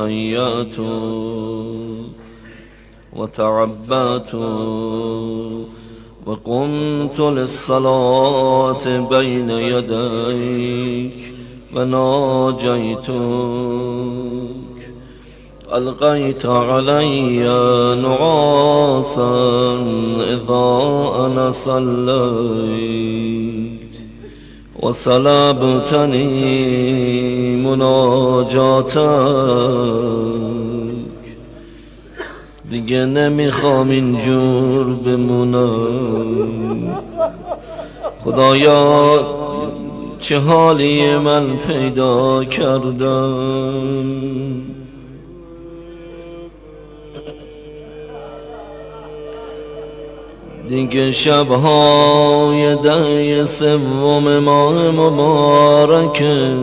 تهيأت وتعبأت وقمت للصلاة بين يديك وناجيتك ألقيت علي نعاسا إذا أنا صليت وسلبتني مناجاتك دیگه نمیخوام اینجور بمونم خدایا چه حالی من پیدا کردم دیگه شبهای ده سوم ماه مبارکه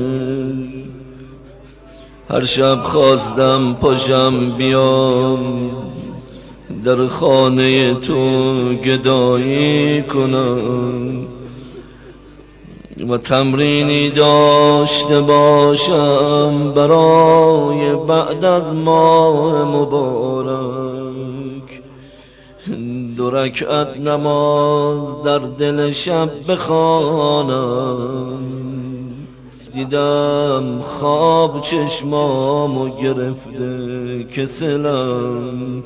هر شب خواستم پاشم بیام در خانه تو گدایی کنم و تمرینی داشته باشم برای بعد از ماه مبارک 2 رکعت نماز در دل شب بخوانم دیدم خواب چشمامو گرفته کسلم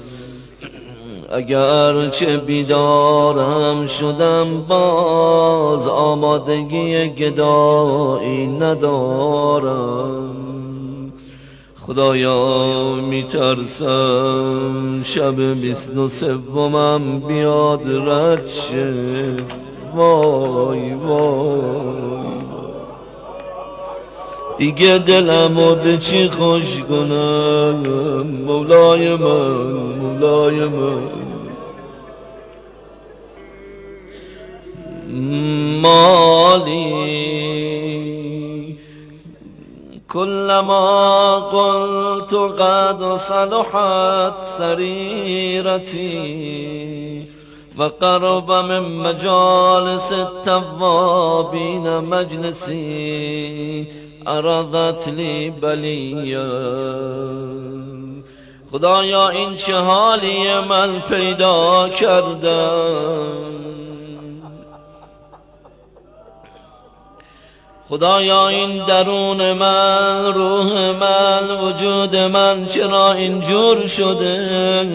اگر چه بیدارم شدم باز آمادگی گدایی ندارم خدایا میترسم شب 23م بیاد رد شه وای وای دیگه دلمو به چی خوش کنم مولای من مولای من مالی كلما قلت قد صلحت سريرتي وقرب من مجالس التوابين مجلسي عرضت لی بلیه خدایا این چه حالی من پیدا کردم خدایا این درون من روح من وجود من چرا اینجور شده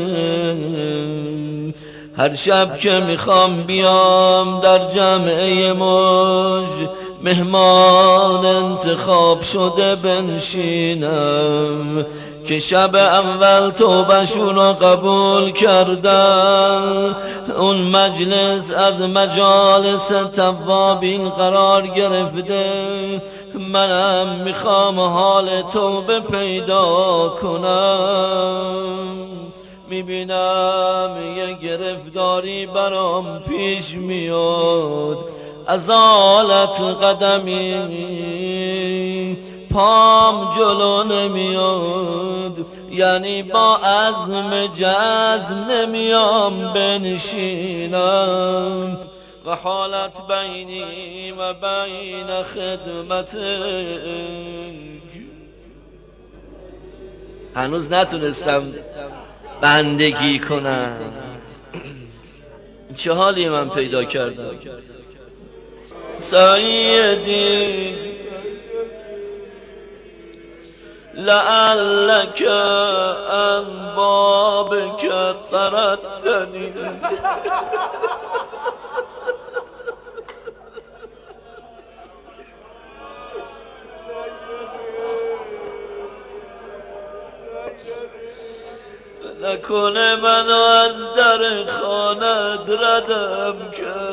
هر شب که میخوام بیام در جمعه موج مهمان انتخاب شده بنشینم که شب اول توبهشون رو قبول کردن اون مجلس از مجالس توابین قرار گرفته منم میخوام حال توبه پیدا کنم میبینم یه گرفتاری برام پیش میاد ازالت قدمی پام جلو نمیاد یعنی با عزم جزم نمیام بنشینم و حالت بینی و بین خدمتک هنوز نتونستم بندگی کنم چه حالی من پیدا کردم سیدی لعلك عن بابك طردتني نکنه منو از در خانه ردم کرد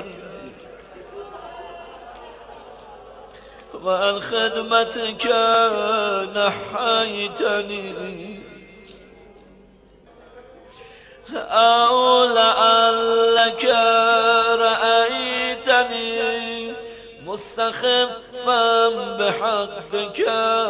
و عن خدمتك نحيتني او لعلك رأيتني مستخفا بحقك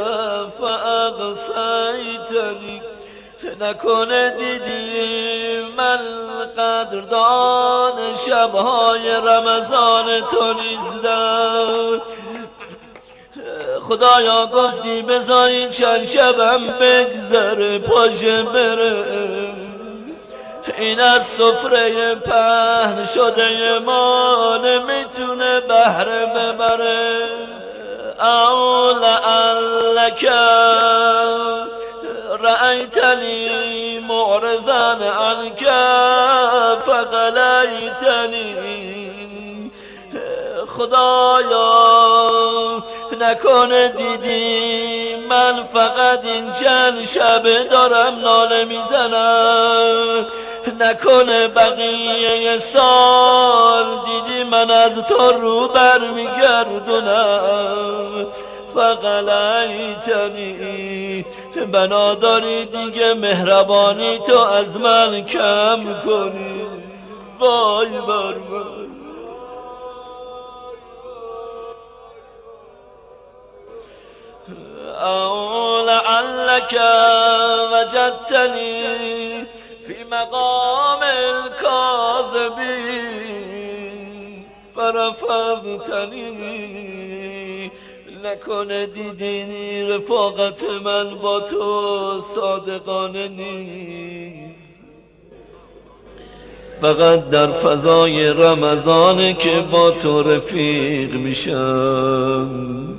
فأغصيتني نکنه دیدی من قدردان شبهای رمضان تو نیستم خدایا گفتی بذاری چند شبم بگذره پاشه بره، این از سفره پهن شده ما نمیتونه بهره ببره. او لعلک رأیتنی معرضا عنک فغلیتنی، خدایا نکنه دیدی من فقط این چند شبه دارم ناله میزنم، نکنه بقیه سال دیدی من از تو رو برمیگردونم. فغلیتنی، بنا داری دیگه مهربانی تو از من کم کنی. وای بر من. او لعلک وجدتنی فی مقام الكاذبین فرفضتنی، نکنه دیدی رفاقت من با تو صادقانه نیست. فقط در فضای رمضانه که با تو رفیق میشم،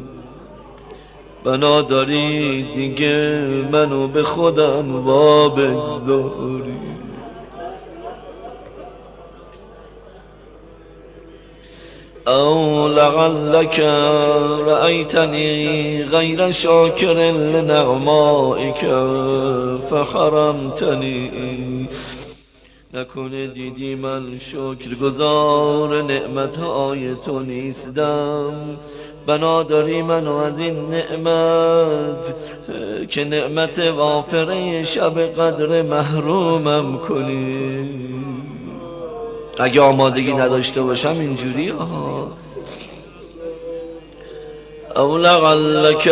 بنا داری دیگه منو به خودم وا بگذاری. او لعلک رأیتنی غیر شاکر لنعمائک فحرمتنی، نکنه دیدی من شکرگزار نعمتهای تو نیستم، بنا داری منو از این نعمت که نعمت وافره شب قدر محرومم کنی. اگه آمادگی نداشته باشم اینجوری او لعلک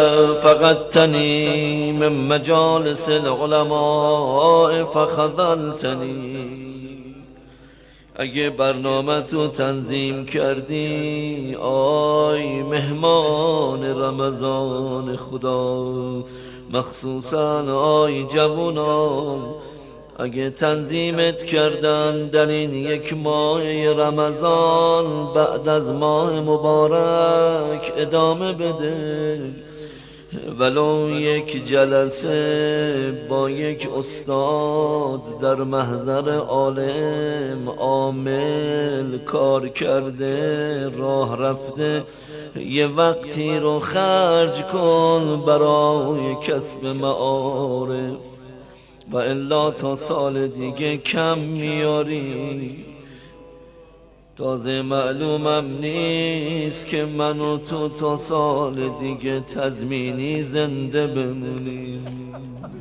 فقدتنی من مجالس العلماء فخذلتنی، اگه برنامه تو تنظیم کردی آی مهمان رمضان خدا، مخصوصا آی جوانان، اگه تنظیمت کردن در این یک ماه رمضان بعد از ماه مبارک ادامه بده، ولو یک جلسه با یک استاد در محضر عالم عامل کار کرده راه رفته یه وقتی رو خرج کن برای کسب معارف، و الا تا سال دیگه کم میاری. تازه معلومم نیست که من و تو تا سال دیگه تضمینی زنده بمونیم.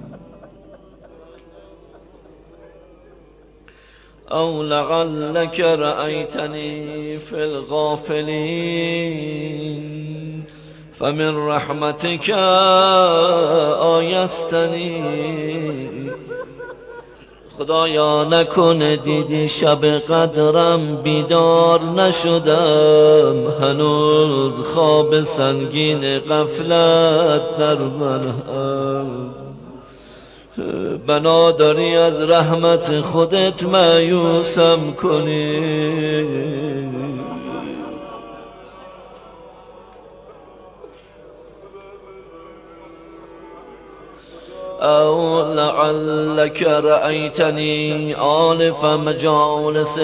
او لعلک رأیتنی فی الغافلین فمن رحمتک آیستنی، خدایا نکنه دیدی شب قدرم بیدار نشدم، هنوز خواب سنگین غفلت در من هست، بنا داری از رحمت خودت مایوسم کنی. او لعلک رأیتنی آلف مجالس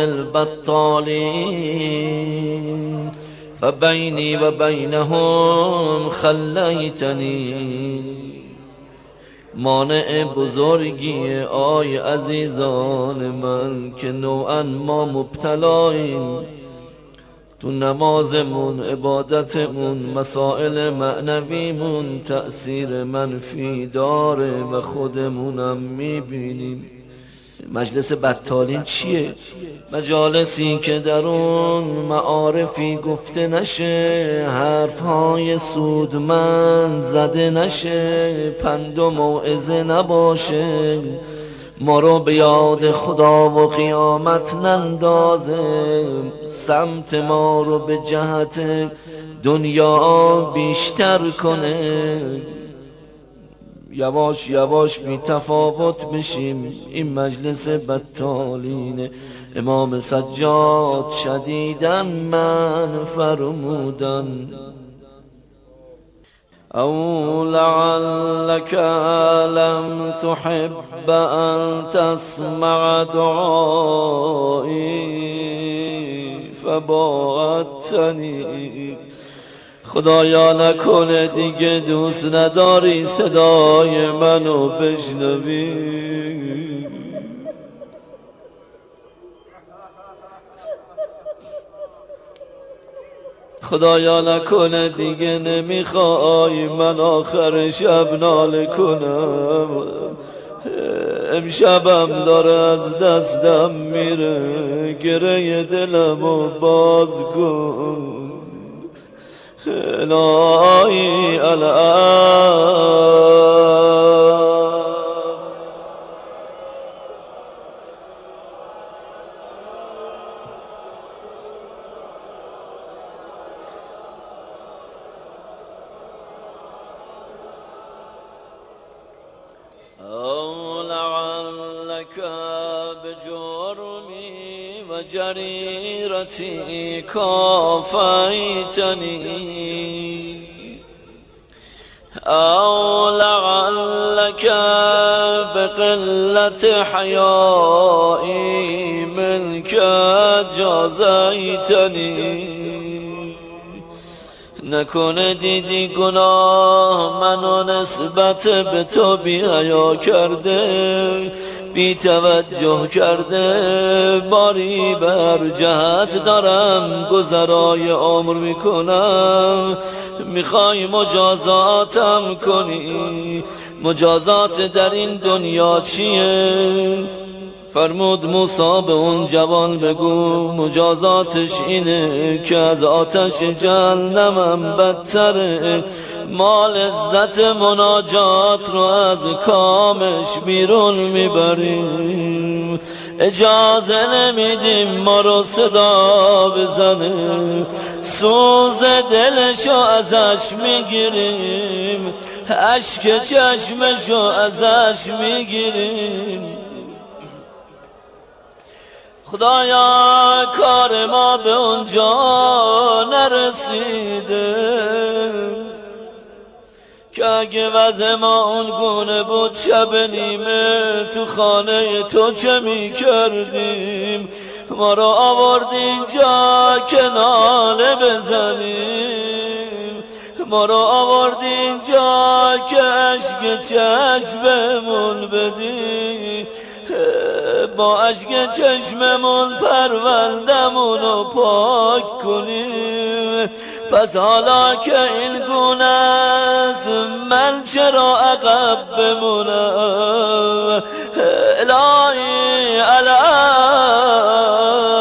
البطالین فبینی و بینهم خلیتنی، مانع بزرگی آی عزیزان من که نوعا ما مبتلاییم تو نمازمون، عبادتمون، مسائل معنویمون تأثیر منفی داره و خودمونم میبینیم. مجلس بطالین چیه؟ مجالسی که در اون معارفی گفته نشه، حرفهای سودمند زده نشه، پند و موعظه نباشه، ما رو به یاد خدا و قیامت نندازه، سمت ما رو به جهت دنیا بیشتر کنه، یواش یواش بی تفاوت بشیم. این مجلس بطالینه. امام سجاد شدیداً من فرمودن او لعلك لم تحب ان تسمع دعایی فباعدتنی. خدایا نکنه دیگه دوست نداری صدای منو بشنوی. خدایا نکنه دیگه نمیخوای من آخر شب ناله کنم. امشبم داره از دستم میره، گره دلمو باز کن الهی الان. أو لعلك بجرمي وجريرتي كافيتني، أو لعلك بقلة حيائي منك جازيتني. نکنه دیدی گناه منو نسبت به تو بی حیا کرده، بی توجه کرده. باری بر جهت دارم گذرای عمر میکنم، میخوای مجازاتم کنی. مجازات در این دنیا چیه؟ فرمود موسی به اون جوان بگو مجازاتش اینه که از آتش جهنمم بدتره. ما لذت مناجات رو از کامش بیرون میبریم، اجازه نمیدیم ما رو صدا بزنه، سوز دلشو ازش میگیریم، اشک چشمشو ازش میگیریم. خدایا کار ما به اونجا نرسیده که اگه وضع ما اون گونه بود شب نیمه تو خانه تو چه می کردیم؟ ما رو آوردی اینجا که ناله بزنیم، ما رو آوردی اینجا که اشک چشممون بدی، با اشک چشممون پروندمونو پاک کنیم. پس حالا که این گونه است من چرا عقب بمونم؟ الهی الان.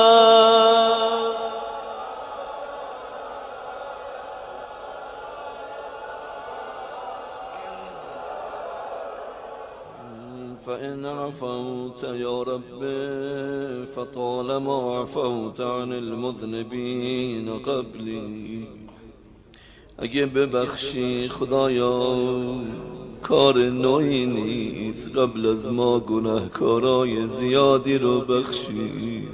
فإن عفوت يا رب فطالما عفوت عن المذنبين قبلی. اگه ببخشی خدایا کار نوعی نیست، قبل از ما گناهکارای زیادی رو بخشی.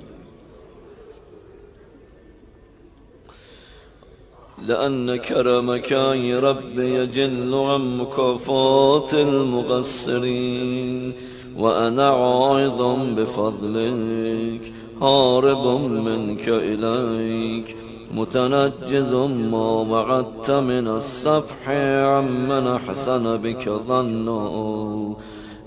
لأن كرمك يا رب يجل عن مكافات المقصرين، وأنا عائض بفضلك هارب منك إليك متنجز ما وعدت من الصفح عمن أحسن بك ظنا.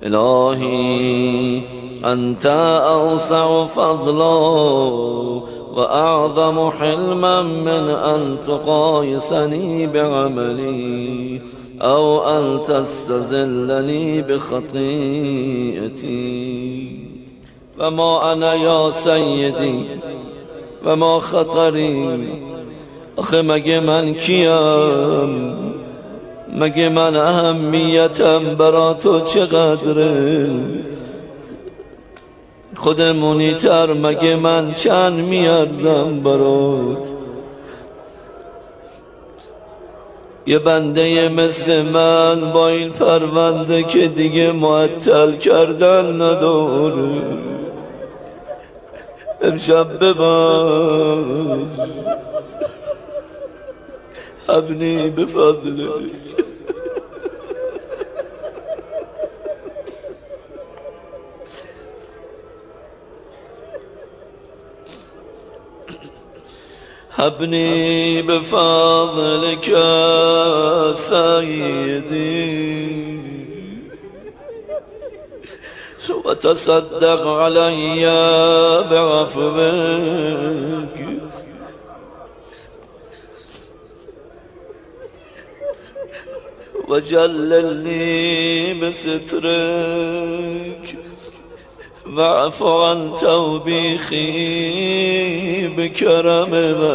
إلهي أنت أوسع فضلا وأعظم حلما من أن تقايسني بعملي أو أن تستزلني بخطيئتي. وما أنا يا سيدي وما خطري. آخه مگه من کیم؟ مگه من اهمیتم برا تو چقدره؟ خودمونی تر مگه من چند میارزم برات؟ یه بنده مثل من با این پرونده که دیگه معطل کردن نداره، امشب ببر حبنی بفضلك. حبني بفضلك سيدي وتصدق علي بعفوك وجللني بسترك واعف عن توبیخی بکرم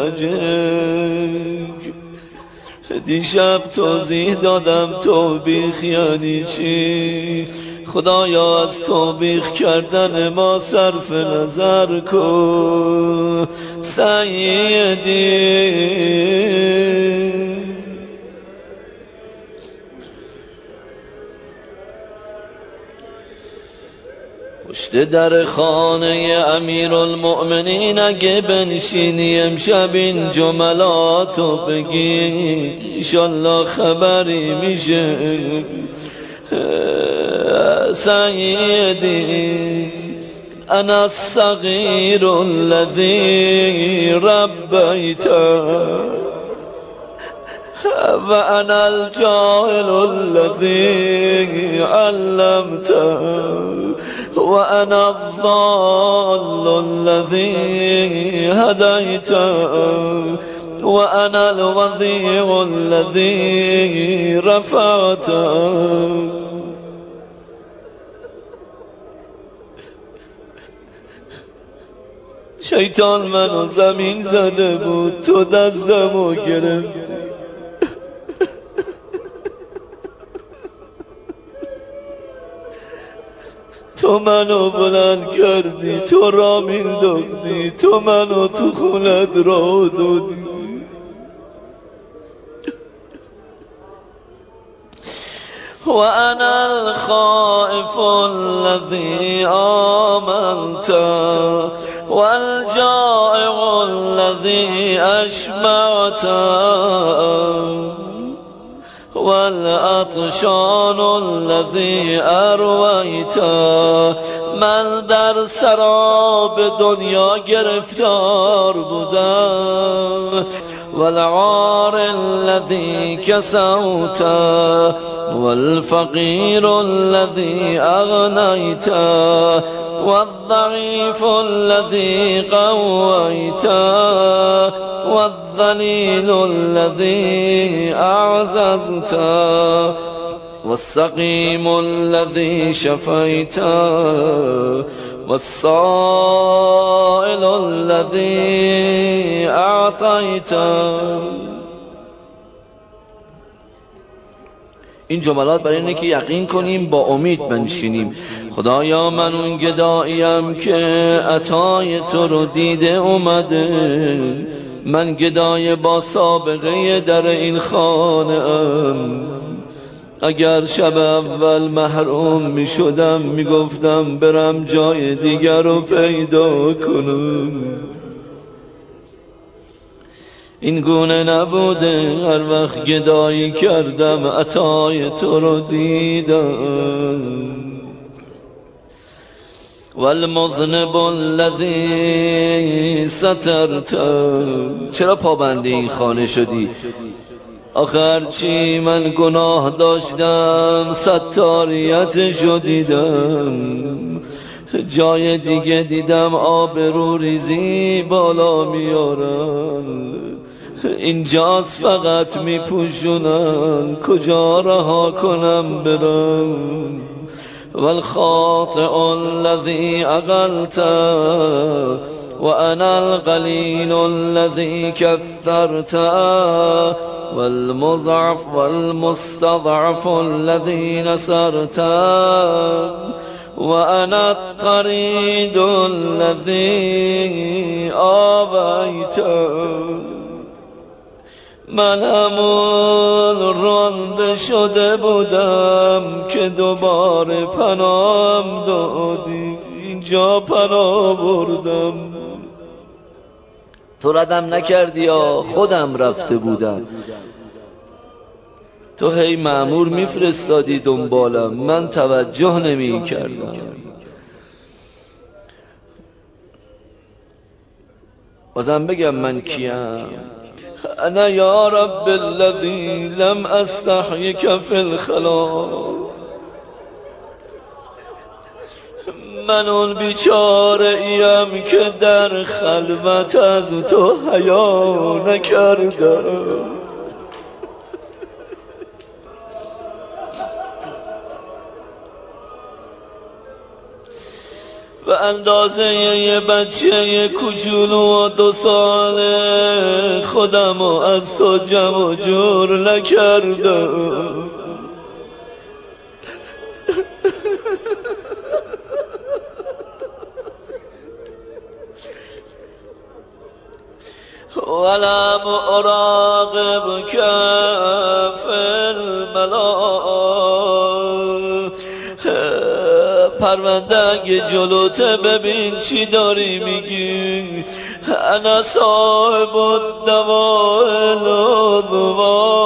وجهک. دیشب توضیح دادم توبیخ یعنی چی. خدایا از توبیخ کردن ما صرف نظر کن سیدی. پشت در خانه امیرالمؤمنین اگه بنشینی امشب این جملاتو بگی انشالله خبری میشه. سیدی انا الصغیر الذی ربیته و انا الجاهل الذی علمته و انا الضال الذي هديته و انا الوضيع الذي رفعته. شیطان منو زمین زده بود، تو دستمو گرفتی. تو منو بلند کردی، تو را مینداختی، تو منو تو خونت را دادی. و انا الخائف الذي آمنت والجائع الذي اشبعت والعطشان الذي ارویت. من در سراب دنیا گرفتار بودم والعار الذي كسوت والفقير الذي اغنيت والضعيف الذي قويت والذليل الذي أعززت والسقيم الذي شفيت والسائل الذي أعطيت. این جملات برای اینه که یقین کنیم با امید بنشینیم. خدایا من اون گداییم که عطای تو رو دیده اومده. من گدای با سابقه در این خانه ام. اگر شب اول محروم می شدم می گفتم برم جای دیگر رو پیدا کنم. این گونه نبوده، هر وقت گدایی کردم عطای تو رو دیدم. والمذنب الذی سترت. چرا پابند این خانه شدی؟ آخر چی من گناه داشتم ستاریتشو دیدم. جای دیگه دیدم آبرو ریزی بالا میارن، اینجاست فقط میپوشونن. کجا رها کنم برم؟ والخاطئ الذي أغلت وأنا القليل الذي كثرت والمضعف والمستضعف الذي نصرت وأنا الطريد الذي آويت. من همون رانده شده بودم که دوباره پناهم دادی، اینجا پناه بردم. تو ردم نکردی یا خودم رفته بودم، تو هی مأمور میفرستادی دنبالم، من توجه نمی کردم. بازم بگم من کیم؟ انا یا رب الذی لم استحیک فی الخلا، من اون بیچاره ایم که در خلوت از تو حیا نکردم. و اندازه یه بچه کوچولو و 2 ساله خودم و از تو جمع و جور نکردم. ولم اراقب کف الملا، پرونده اگه جلوته ببین چی داری میگی. انا صاحب الدواء العظما،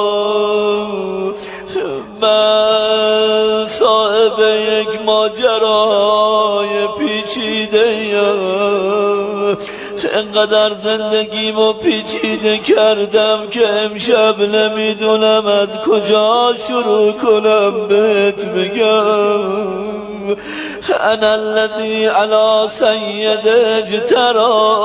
من صاحب یک ماجرای پیچیده ام، انقدر زندگیمو پیچیده کردم که امشب نمیدونم از کجا شروع کنم بهت بگم. انا الذي على سید اجترا،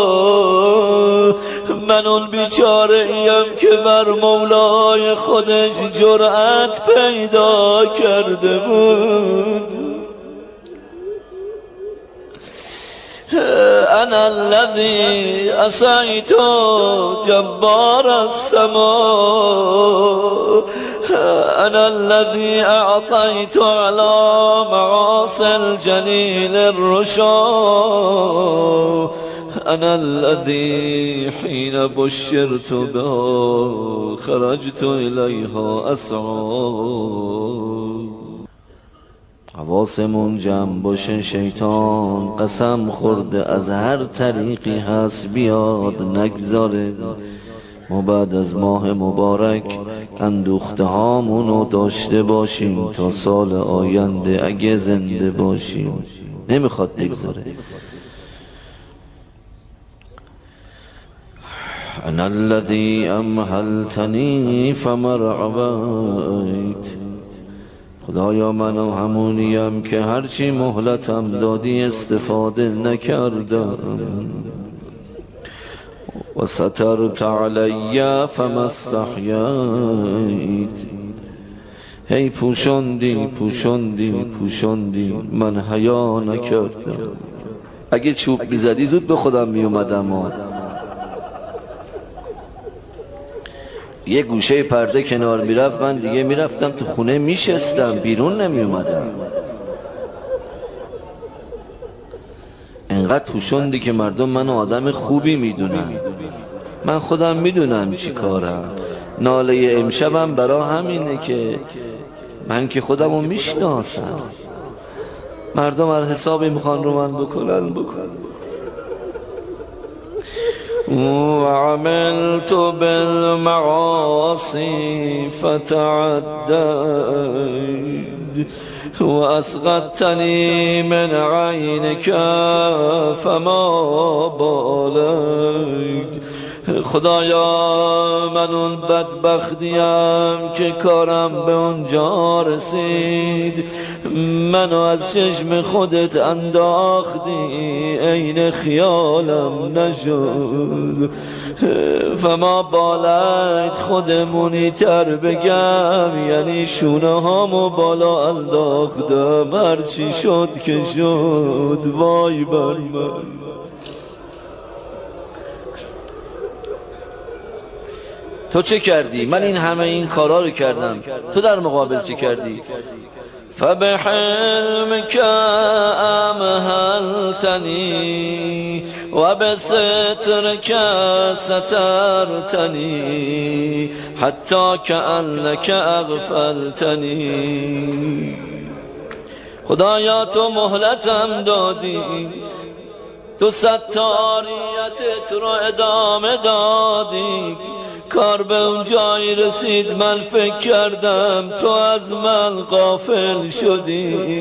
من اون بیچاره ایم که بر مولای خودش جرأت پیدا کرده بود. انا الذي عصيت جبار السماء، انا الذي اعطيت على معاصي الجليل الرشا، انا الذي حين بشرت بها خرجت اليها اسعى. حواسمون جمع باشه، شیطان قسم خورده از هر طریقی هست بیاد نگذاره ما بعد از ماه مبارک اندوخته هامونو داشته باشیم تا سال آینده اگه زنده باشیم. نمیخواد بگذاره. انا الذي امهلتنی فمرعبیت، خدایا من همونیم که هرچی مهلتم دادی استفاده نکردم. و سترت علی فما استحییت، هی پوشوندی من حیا نکردم. اگه چوب میزدی زود به خودم میومدم. یه گوشه پرده کنار میرفت من دیگه میرفتم تو خونه میشستم، بیرون نمیومدم. انقدر پوشوندی که مردم منو آدم خوبی میدونن. من خودم میدونم چی کارم. ناله امشبم برا همینه که من که خودمو میشناسم. مردم هر حسابی میخوان رو من بکنن. وعملت بالمعاصي فتعديت وأسقطتني من عينك فما باليت. خدایا من اون بدبختیم که کارم به اونجا رسید، منو از چشم خودت انداختی، عین خیالم نشد. فما بالایت، خودمونی تر بگم یعنی شونه هامو بالا انداختم، هرچی شد که شد. وای بر من. تو چه کردی؟ من این همه این کارا رو کردم، تو در مقابل چه کردی؟ فبحلمك أمهلتني وبسترك سترتني حتى كأنك اغفلتني. خدایا تو مهلتم دادی، تو ستاریتت رو ادامه دادی. کار به اون جایی رسید من فکر کردم تو از من غافل شدی.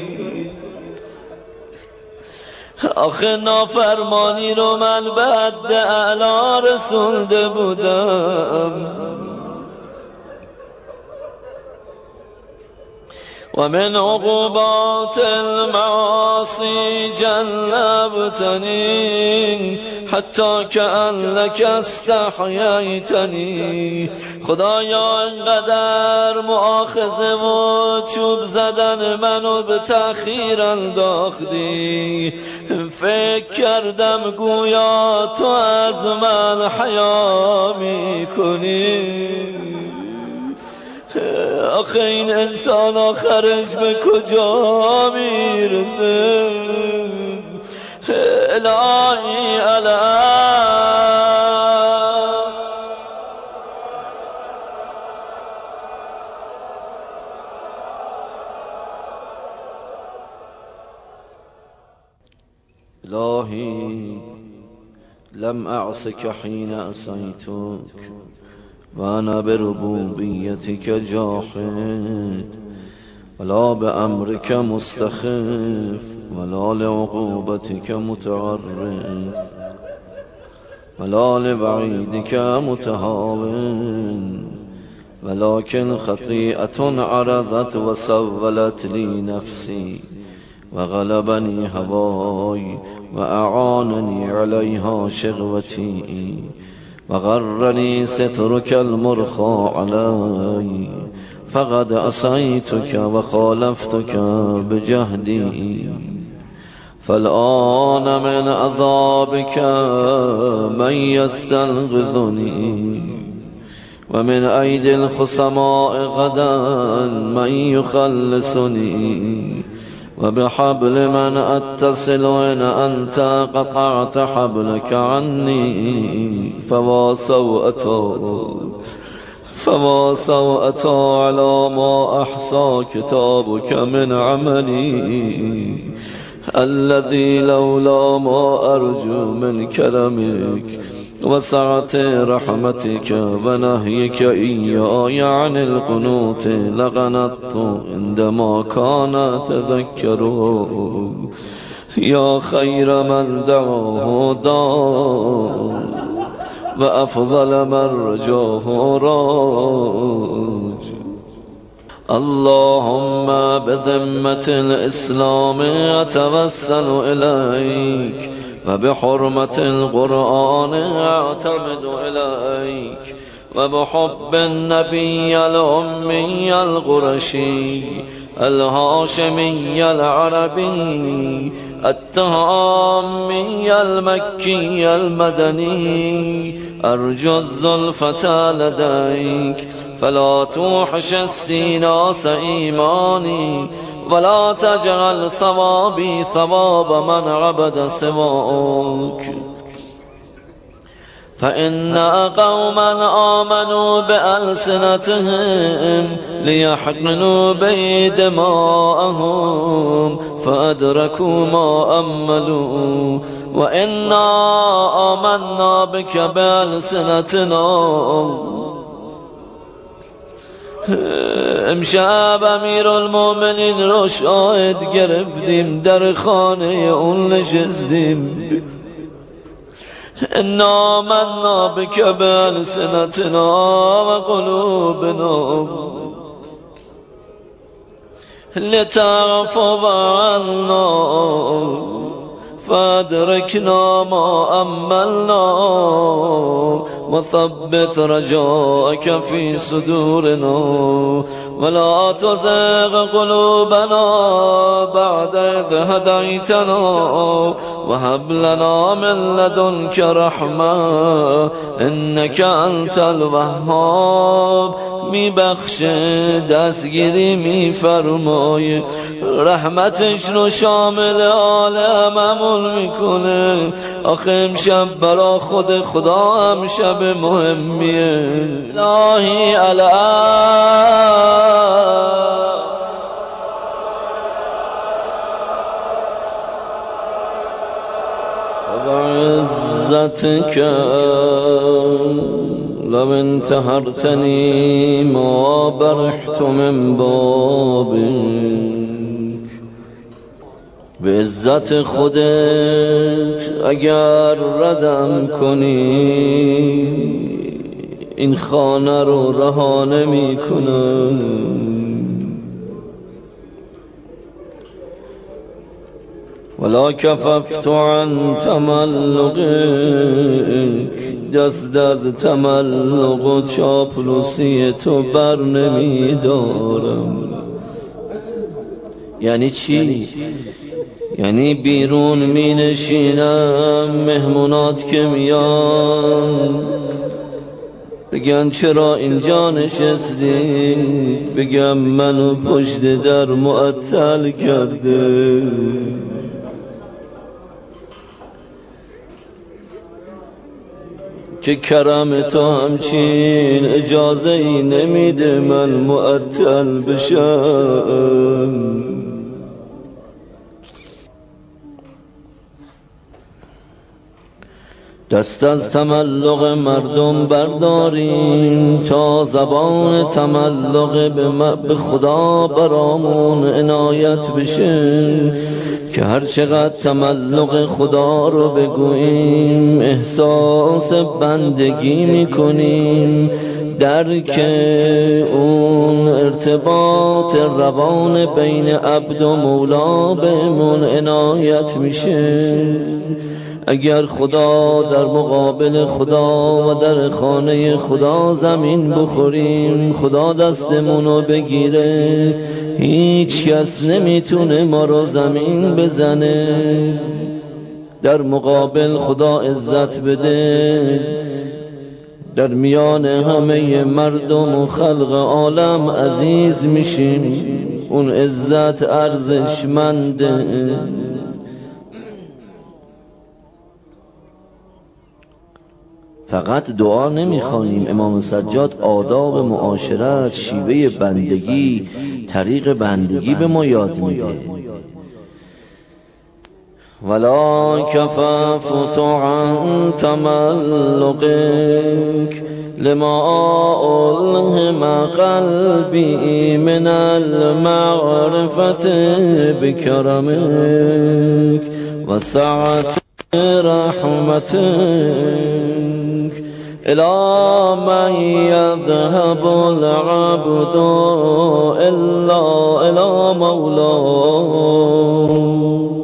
آخه نافرمانی رو من به حد اعلا رسونده بودم و من عقوبات المعاصی جنبتنی حتی كأنك استحییتنی. خدایا انقدر مؤاخذه و چوب زدن منو به تأخیر انداختی، فکر کردم گویا تو از من حیا میکنی. آخه این انسان آخرش به کجا میرسه؟ الهی الهی لم أعصك حين عصيتك وأنا بربوبيتك جاحد ولا بأمرك مستخف ولا لعقوبتك متعرف ولا لوعيدك متهاون ولكن خطيئة عرضت وسولت لي نفسي وغلبني هواي وأعانني عليها شغوتي وغرني سترك المرخى علي فقد عصيتك وخالفتك بجهدي. فالآن من عذابك من يستنقذني ومن أيدي الخصماء غدا من يخلصني وبحبل من أتصل إن أنت قطعت حبلك عني فما سوءتا على ما أحصى كتابك من عملي الذي لولا ما أرجو من كرمك وسعة رحمتك ونهيك إياي عن القنوت لقنطت عندما كان تذكره يا خير من دعاه داع وأفضل من رجاه راج. اللهم بذمة الإسلام أتوسل إليك وبحرمة القرآن أعتمد إليك وبحب النبي الأمي القرشي الهاشمي العربي التهامي المكي المدني أرجو الزلفة لديك فلا توحش استيناس إيماني ولا تجعل ثوابي ثواب من عبد سواك. فإن قوما آمنوا بألسنتهم ليحقنوا بي دماءهم فأدركوا ما أملوا وإنا آمنا بك بألسنتنا. امشب امیر المؤمنین رو شاهد گرفتیم، در خانه اون نشستیم. انا آمنا بك بألسنتنا وقلوبنا لتعفو عنا فادركنا ما أملنا وثبت رجاءك في صدورنا ولا تزغ قلوبنا بعد بعد إذ هديتنا وهب لنا من لدنك رحمة إنك أنت الوهاب. میبخش دستگیری میفرمای، رحمتش رو شامل عالممون میکنه. آخه امشب برا خود خدا هم شب مهمیه. الهی بعزتك لو انتهرتني ما برحت من بابك. به عزت خودت اگر ردم کنی این خانه رو رها نمی کنم. ولا کففت عن تملقك، دست از تملق و چاپلوسی تو بر نمی دارم. یعنی چی؟ یعنی بیرون می نشینم، مهمونات که میان بگن چرا اینجا نشستی، بگم منو پشت در معطل کرده. که کرم تو همچین اجازه ای نمیده من معطل بشم. دست از تملق مردم برداریم تا زبان تملق به خدا برامون عنایت بشه، که هر چقدر تملق خدا رو بگوییم احساس بندگی میکنیم، درک اون ارتباط روان بین عبد و مولا بهمون عنایت میشه. اگر خدا در مقابل خدا و در خانه خدا زمین بخوریم، خدا دستمونو بگیره، هیچ کس نمیتونه ما رو زمین بزنه. در مقابل خدا عزت بده، در میان همه مردم و خلق عالم عزیز میشیم، اون عزت ارزشمنده. فقط دعا نمیخوانیم، امام سجاد آداب معاشرت، شیوه بندگی، طریق بندگی به ما یاد میده. ولا کففت عن تملقك لما ألهم قلبي من المعرفة بكرمك وسعة رحمتك إلى من يذهب العبد إلا إلى مولاه.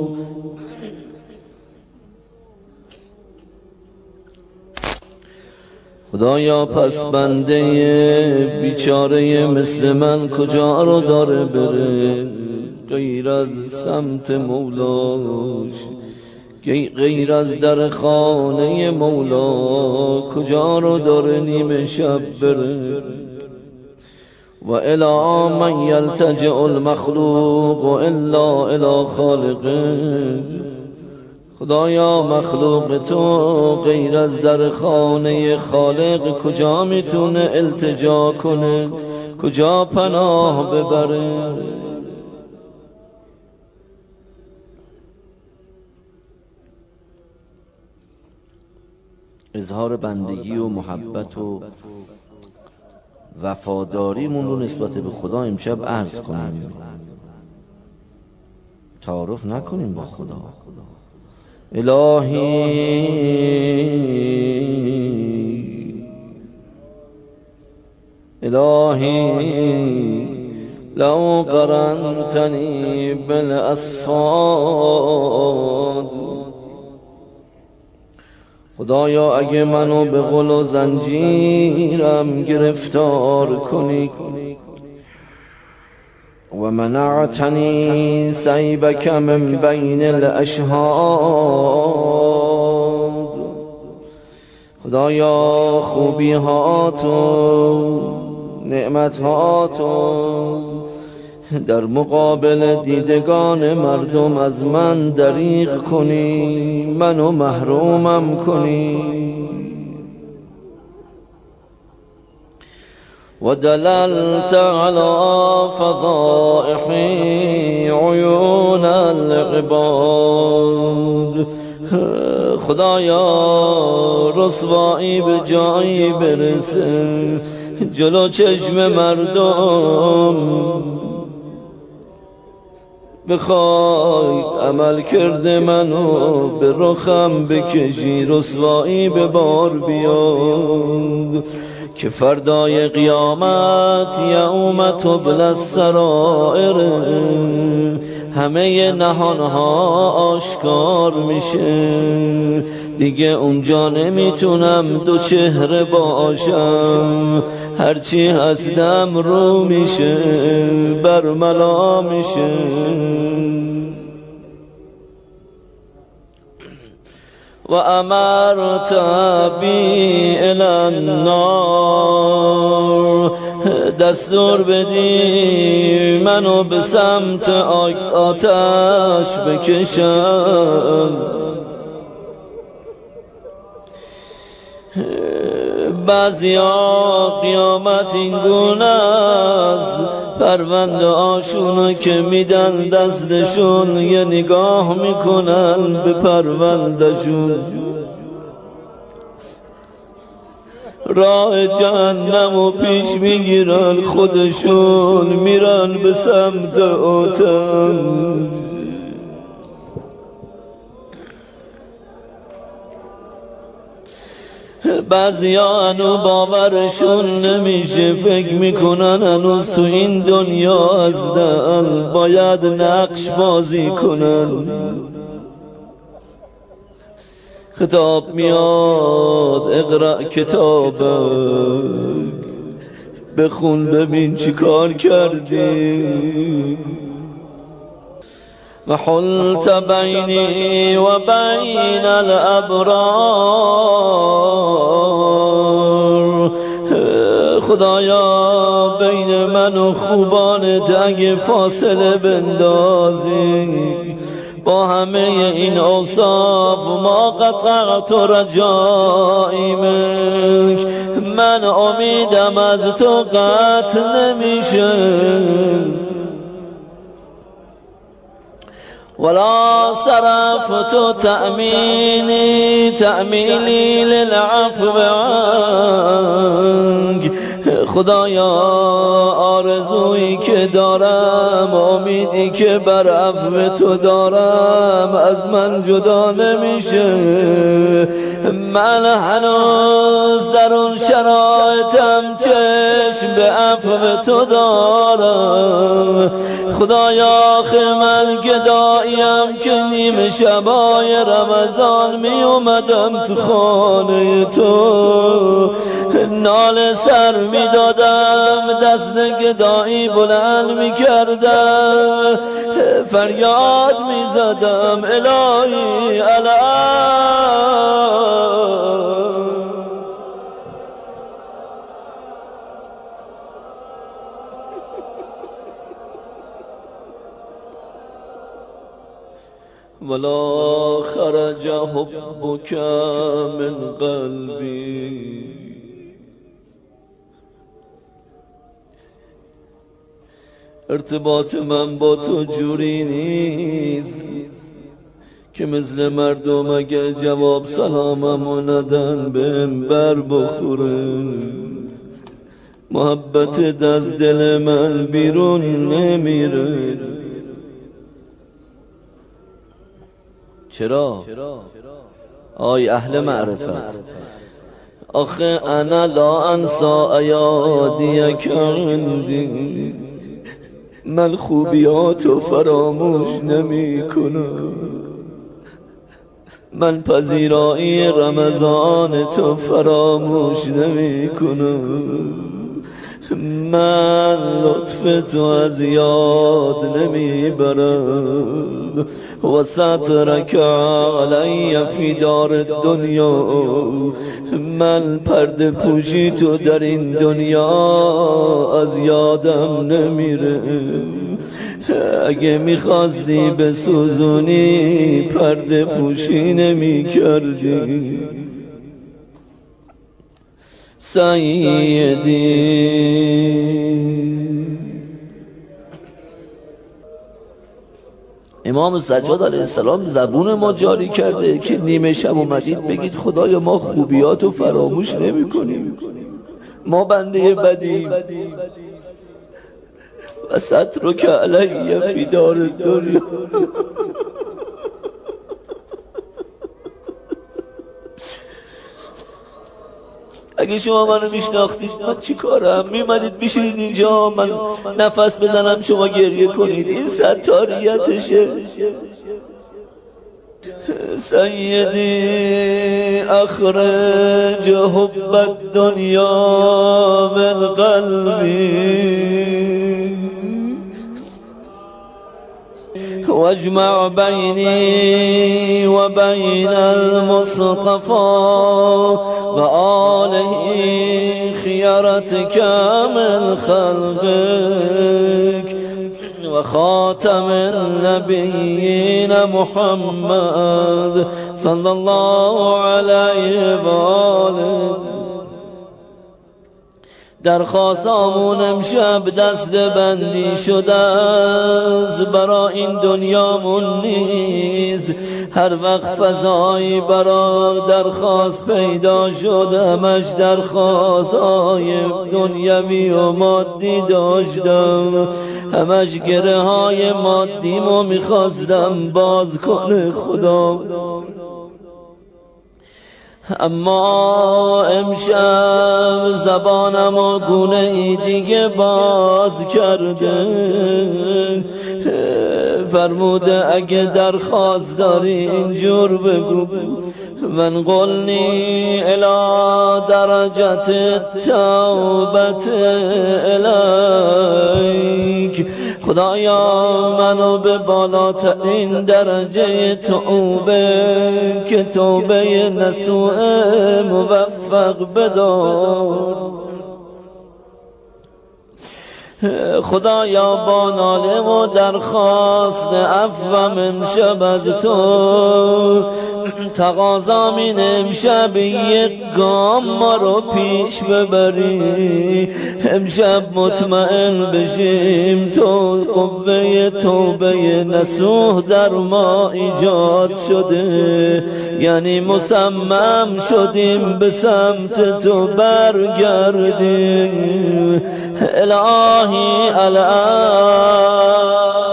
خدایا پس بنده بیچاره مثل من کجا رو داره بره غیر از سمت مولاش، غیر از در خانه مولا کجا رو داره نیمه شب بره؟ و الی من یلتجئ المخلوق الا الی خالقه. خدایا مخلوق تو غیر از در خانه خالق کجا میتونه التجا کنه، کجا پناه ببره؟ اظهار بندگی و محبت و وفاداریمون رو نسبت به خدا امشب عرض کنیم، تعارف نکنیم با خدا. الهی لو قرنتنی بالاسفاد. خدایا اگه منو به غل و زنجیرم گرفتار کنی، ومنعتني سيبك من بين الأشهاد. خدایا خوبی ها تو، نعمت ها تو در مقابل دیدگان مردم از من دریغ کنی، منو محرومم کنی. و دللت على فضائح عیون العباد. خدایا رسوایی به جایی برسه جلو چشم مردم، بخوای عمل کرده منو به رخم بکشی، رسوایی به بار بیاد که فردای قیامت یوم تبلی السرائر همه نهانها آشکار میشه. دیگه اونجا نمیتونم دو چهره باشم، هرچی هستم رو میشه، برملا میشه. و امرت بی الی النار، دستور بدی منو به سمت آتش بکشن. بعضیا قیامت این گونه از پرونده آشونو که میدن دستشون، یه نگاه میکنن به پروندهشون، راه جهنمو پیش میگیرن، خودشون میرن به سمت آتش. بعضیا هنو باورشون نمیشه، فکر میکنن هنوز تو این دنیا هستن، باید نقش بازی کنن. خطاب میاد اقرأ کتابک، بخون ببین چی کار کردی. وحلت بینی و بین الابرار. خدایا بین من و خوبانت اگه فاصله بندازی، با همه این اوصاف ما قطعت رجایی منک، من امیدم از تو قطع نمیشه. ولا صرفت تأمیلی للعفو عنک. خدایا آرزویی که دارم، امیدی که بر عفو تو دارم از من جدا نمیشه. من هنوز در اون شرایطم چشم به عفو تو دارم. خدایا آخه من گداییم که نیم شبای رمضان می اومدم تو خانه تو، نال سر می دادم، دست گدایی بلند می کردم، فریاد می زدم الهی ولا خرج حبك من قلبي. ارتباط من با تو جوری نیست که مثل مردم اگه جواب سلاممو ندن بهم بر بخوره. محبت از دل من بیرون نمیره. چرا؟ آی اهل معرفت، آخه انا لا انسا ایادیک عندی، من خوبیاتو فراموش نمی کنم، من پذیرایی رمضان تو فراموش نمی کنم. من لطف تو از یاد نمیبرم و سترک علی فی دار دنیا، من پرده پوشی تو در این دنیا از یادم نمیره. اگه میخواستی بسوزونی پرده پوشی نمی کردی. سیدی امام سجاد علیه السلام زبون ما جاری کرده که نیمه شب اومدید بگید خدایا ما خوبیاتو فراموش نمی کنیم، ما بنده بدیم و سترک علی فی دار الدنیا. اگه شما منو میشناختید من چی کارم؟ میمدید میشینید اینجا من نفس بزنم شما گریه کنید، این ستاریتشه. سیدی اخرج حب الدنیا من قلبی واجمع بینی و بین المصطفى و آله خیرتک من خلقک و خاتم النبیین محمد صلی الله علیه و آله. درخواستامون امشب دست بندی شده است، برا این دنیامون نیز. هر وقت فضایی برا درخواست پیدا شده همش درخواستای دنیوی و مادی داشتم، همش گره های مادیمو میخواستم باز کنه خدا. اما امشب زبانم و گونه ای دیگه باز کرده، فرموده اگه درخواست داری اینجور بگو. من قلنی الی درجت توبت الیک، خدایا منو به بالاترین درجه توبه که توبه نصوح موفق بدار. خدایا با ناله و درخواست عفوم امشب از تو، تقاضام این امشب یک گام ما رو پیش ببری، امشب مطمئن بشیم تو قوه توبه نصوح در ما ایجاد شده، یعنی مصمم شدیم به سمت تو برگردیم. الهی الان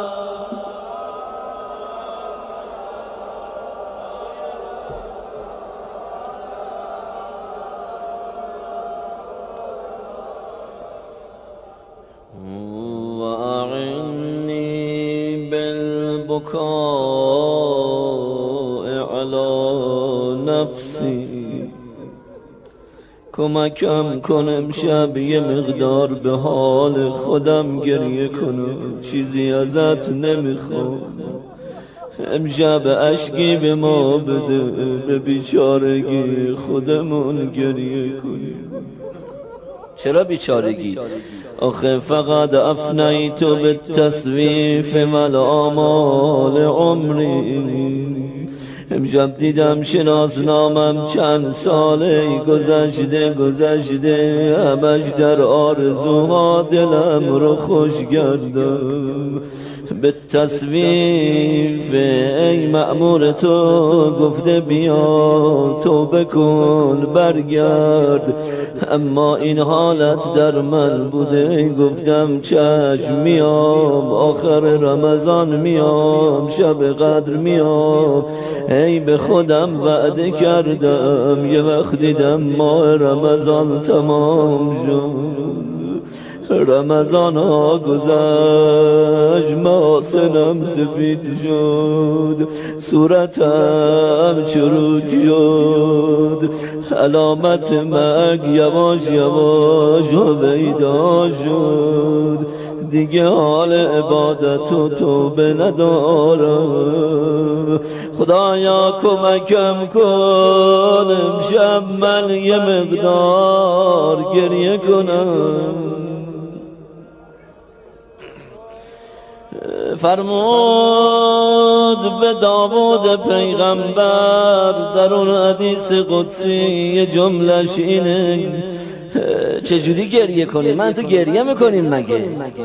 وأعني بالبكاء على نفسي، کمکم کن امشب یه مقدار به حال خودم گریه کنم، چیزی ازت نمیخوام. امشب اشکی به ما بده، به بیچارگی خودمون گریه کنیم. چرا بیچارگی؟ آخه فقط افنیت بالتسویف والآمال عمری، امشب دیدم شناسنامم چند ساله گذشته همش در آرزوها دلم رو خوش گردم. به تصویف ای مأمور تو گفته بیا توبه کن برگرد، اما این حالت در من بوده گفتم چشم میام، آخر رمضان میام، شب قدر میام. ای به خودم وعده کردم یه وقت دیدم ماه رمضان تمام شد، رمضان ها گذشت محاسنم سفید شد، صورتم چروک شد، علامت مرگ یواش یواش پیدا شد. دیگه حال عبادت و توبه ندارم، خدایا کمکم کن امشب من یه مقدار گریه کنم. فرمود به داوود پیغمبر در اون حدیث قدسی یه جملهش اینه: چجوری گریه کنی؟ من تو گریه میکنیم مگه؟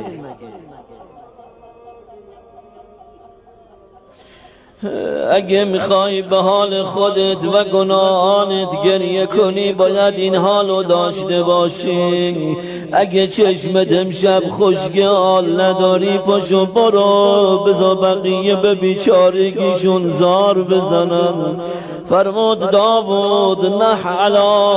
اگه میخوای به حال خودت و گناهانت گریه کنی باید این حالو داشته باشی. اگه چشمت امشب خشک حال نداری پاشو برو بذار بقیه به بیچارگیشون زار بزنن. فرمود داوود: نح علی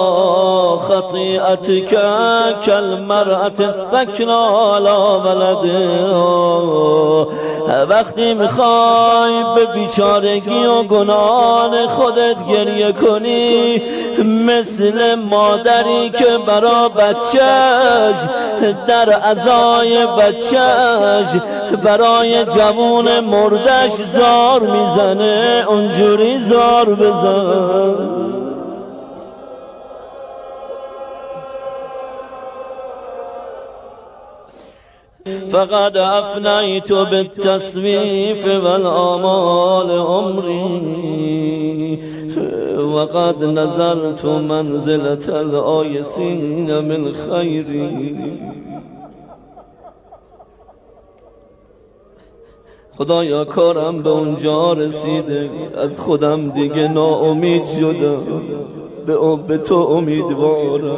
خطیئتک کالمرأة الثکنا علی ولدها. وقتی میخوای به بیچارگی و گناهان خودت گریه کنی مثل مادری که برا بچهش در عزای بچهش برای جوون مردش زار میزنه اونجوری زار بزن. فقد افنیت بالتصویف والآمال عمری وقد نزلت منزلة الآیسین من خیری. خدایا کارم به اونجا رسیده، از خودم دیگه ناامید شدم، به تو امیدوارم.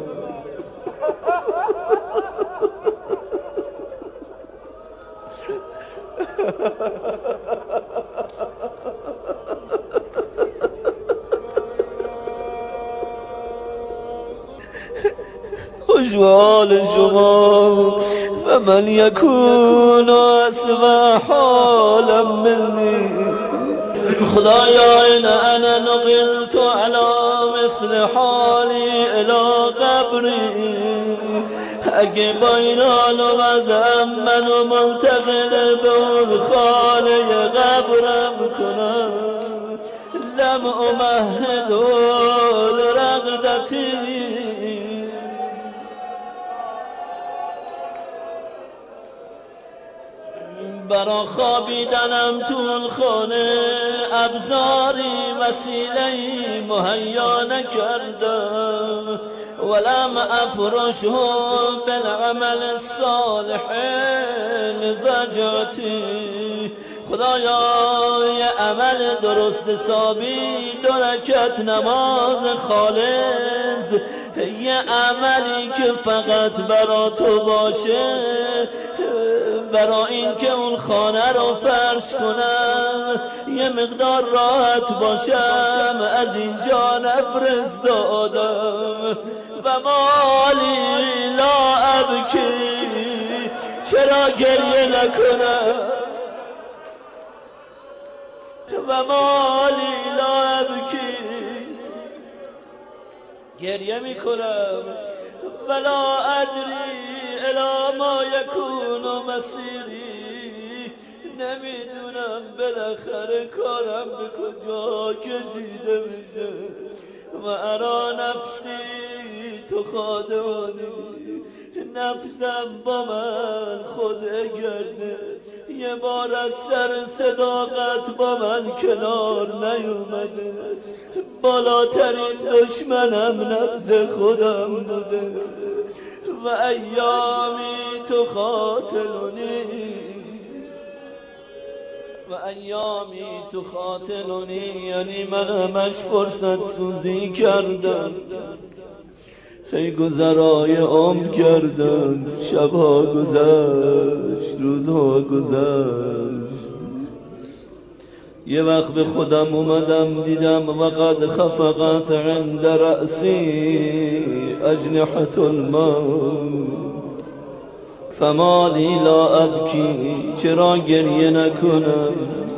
خوشحال شما فمن یکون اسوأ حالا منی. خدایا این انا نقلت علی مثل حالی الی قبری. اگه با این حال و وضعم منو منتقل به اون خانه قبرم کنم لم امهد لرقدتی. برا خوابیدنم تو اون خانه ابزاری وسیله‌ای مهیا نکردم ولم افرشه بالعمل الصالح لزجاتی. خدایا یه عمل درست حسابی 2 رکعت نماز خالص، یه عملی که فقط برا تو باشه، برای این که اون خانه رو فرش کنم یه مقدار راحت باشم از اینجا نفرستادم. و مالی لا ابکی، چرا گریه نکنم؟ و مالی لا ابکی، گریه میکنم. ولا ادری الی ما یکون مسیری، نمیدونم بالاخره کارم به کجا کشیده میشه. و ارا نفسی تو خادانی، نفسم با من خود گرده، یه بار از سر صداقت با من کنار نیومده. بالاترین دشمنم نفس خودم بوده. و ایامی تخاطلونی، و ایامی تخاطلونی یعنی من همش فرصت سوزی کردم، ای گذرای عمر کردم، شبها گذشت، روزها گذشت. یه وقت به خودم اومدم دیدم وقد خفقت عند رأسی اجنحة الموت. فمالی لا ابکی، چرا گریه نکنم؟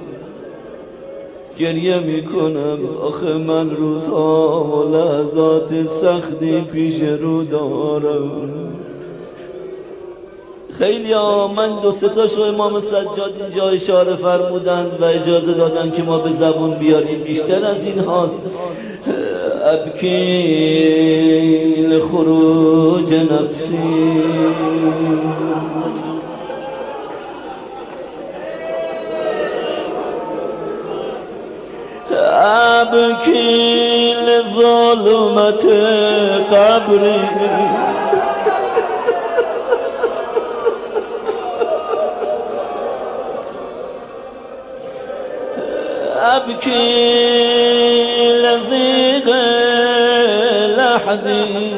گریه میکنم آخه من روزها و لحظات سختی پیش رو دارم. خیلی من دو سه تاشو امام سجاد اینجا اشاره فرمودند و اجازه دادن که ما به زبون بیاریم، بیشتر از این هاست. ابکی لخروج نفسی، ابکی لظلمت قبری، ابکی لضیق لحدی.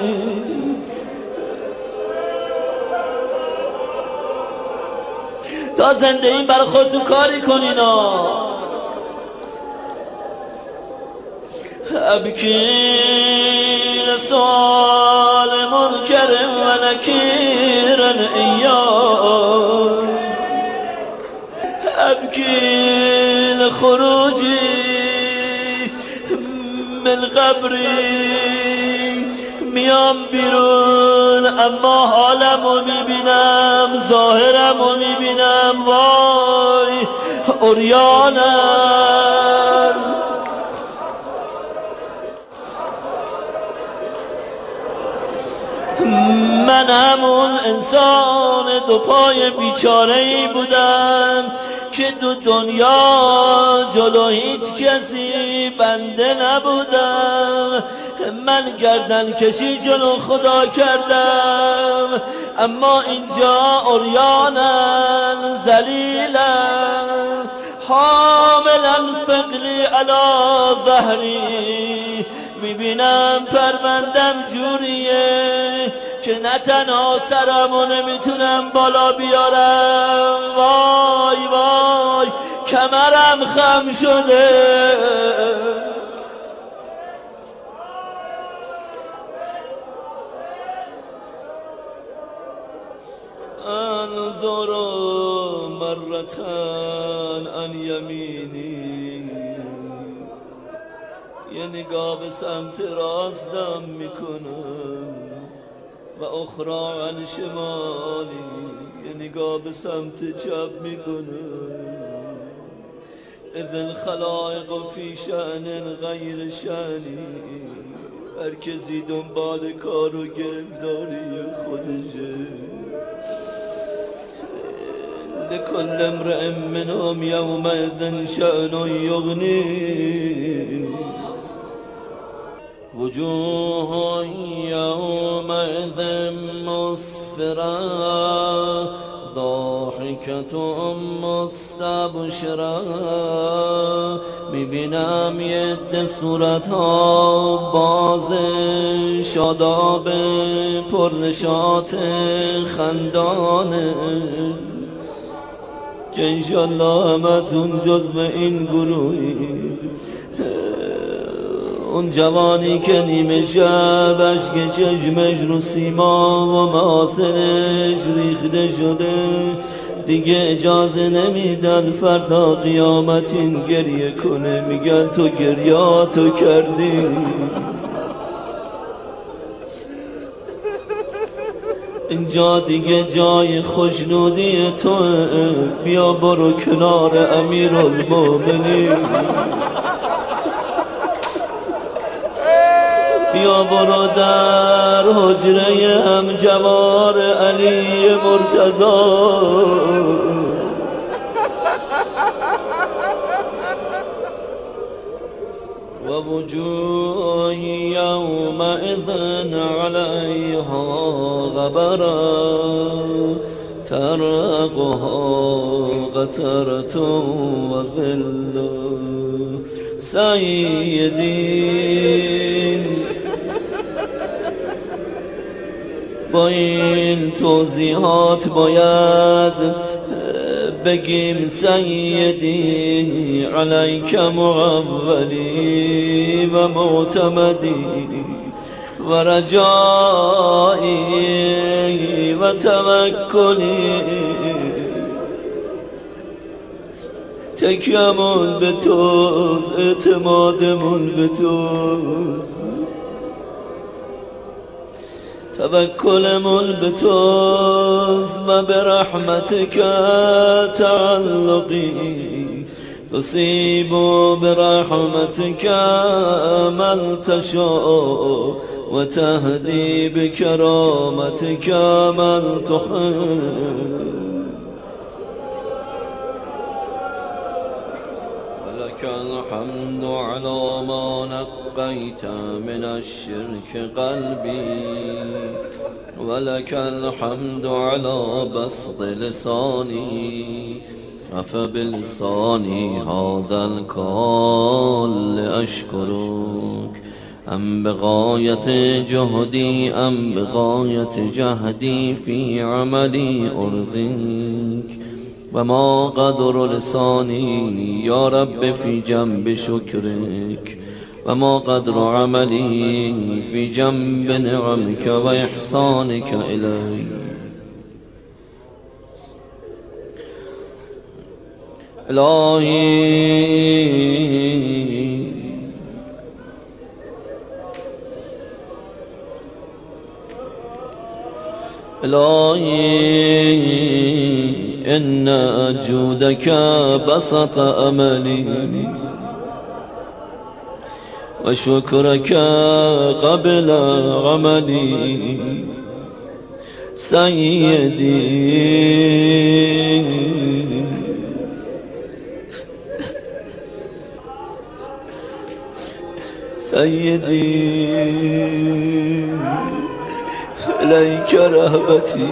تا زنده این برای خودتون کاری کنین. ابکی لسؤال منکر و نکیر ایام، ابکی لخروجی من قبری. میام بیرون اما حالمو میبینم، ظاهرمو میبینم، وای عریانم. من همون انسان دو پای بیچاره‌ای بودم که دو دنیا جلو هیچ کسی بنده نبودم. من گردن کشی جلو خدا کردم، اما اینجا عریانم، ذلیلم، حاملا ثقلی علی ظهری. میبینم پروندم جوریه که نه تنها سرمو نمیتونم بالا بیارم، وای وای کمرم خم شده. انظر مرتن عن یمینی، یه نگاه به سمت راستم میکنم و اخرى عن شمالی، یه نگاه به سمت چپ میکنم. اذ الخلائق فی شأن غیر شأنی، هر کسی دنبال کار و گرفتاری خودشه. لكل امرئ منهم يومئذ شأن يغني، وجوه يومئذ مسفرة ضاحكة مستبشرة. میبینم یه عده صورتها باز، شاداب پرنشاط خندانه، که انشالله همتون جزو این گروهی. اون جوانی که نیمه شب اشک چشمش رو سیما و محاسنش ریخته شده، دیگه اجازه نمیدن فردا قیامت این گریه کنه. میگن تو گریاتو کردی، اینجا دیگه جای خوشنودی تو، بیا برو کنار امیرالمومنین، بیا برو در حجره همجوار علی مرتضی. و وجوه یومئذ علیها غبرة ترهقها قترة و ظل. سیدی با این توضیحات باید بگیم سیدی علیک معولی و معتمدی و رجایی و توکلی، تکیمون به توست، اعتمادمون به توست، توکلمون به توست و به رحمتک تعلقی تصیب برحمتک من تشاء و تهدی بکرامتک من تحب. ولك الحمد على ما نقيت من الشرك قلبي، ولك الحمد على بسط لساني، أفبلساني هذا الكال أشكرك أم بغاية جهدي أم بغاية جهدي في عملي أرضيك، وما قدر لساني يا رب في جنب شكرك، وما قدر عملي في جنب نعمك وإحسانك إلي. إلهي إن جودك بسط أملي وشكرك قبل عملي، سيدي سيدي إليك رهبتي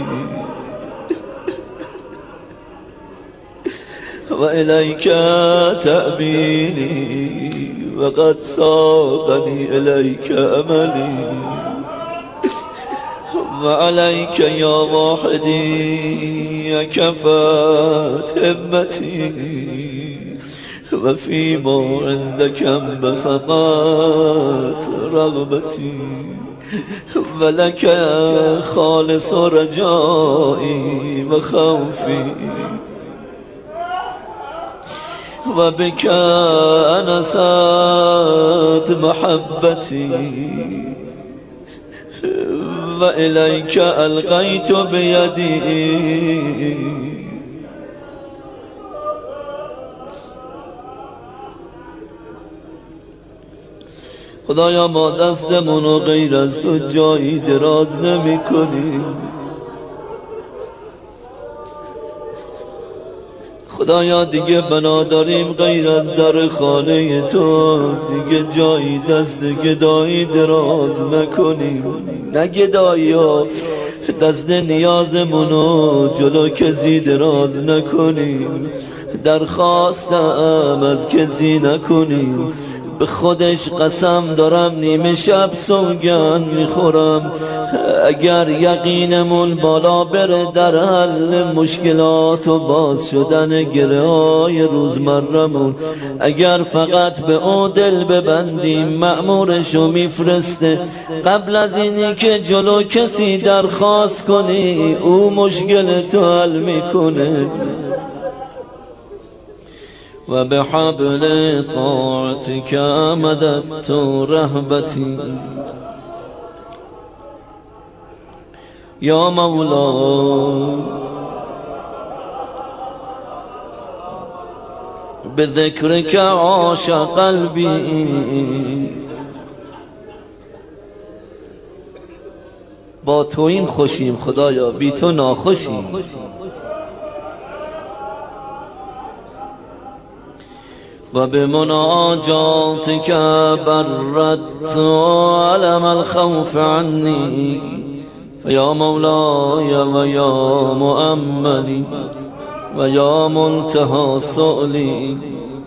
وإليك تأبيني، وقد ساقني إليك أملي، وعليك يا واحدي كفت همتي، وفيما عندك انبسطت رغبتي، ولك خالص رجائي وخوفي، وبك أنست محبتي، وإليك ألقيت بيدي. خدایا ما دستمونو غیر از تو جایی دراز نمی کنیم. خدایا دیگه بنا داریم غیر از در خانه تو، دیگه جایی دست گدایی دراز نکنیم. نه گدایی ها، دست نیازمونو جلو کسی دراز نکنیم. درخواستم از کسی نکنیم. به خودش قسم دارم نیمه شب سوگند میخورم، اگر یقینمون بالا بره در حل مشکلات و باز شدن گره های روزمرمون، اگر فقط به او دل ببندیم مأمورشو میفرسته قبل از اینی که جلو کسی درخواست کنی او مشکل تو حل میکنه. و به حبل طاعتك مددت رهبتي یا مولا، به ذکرک عاش قلبی. با توییم خوشیم خدایا، بی تو ناخوشیم. و به مناجاتك بردت علم الخوف عني، فیا مولاي و یا مؤملي و یا منتهى سؤلي.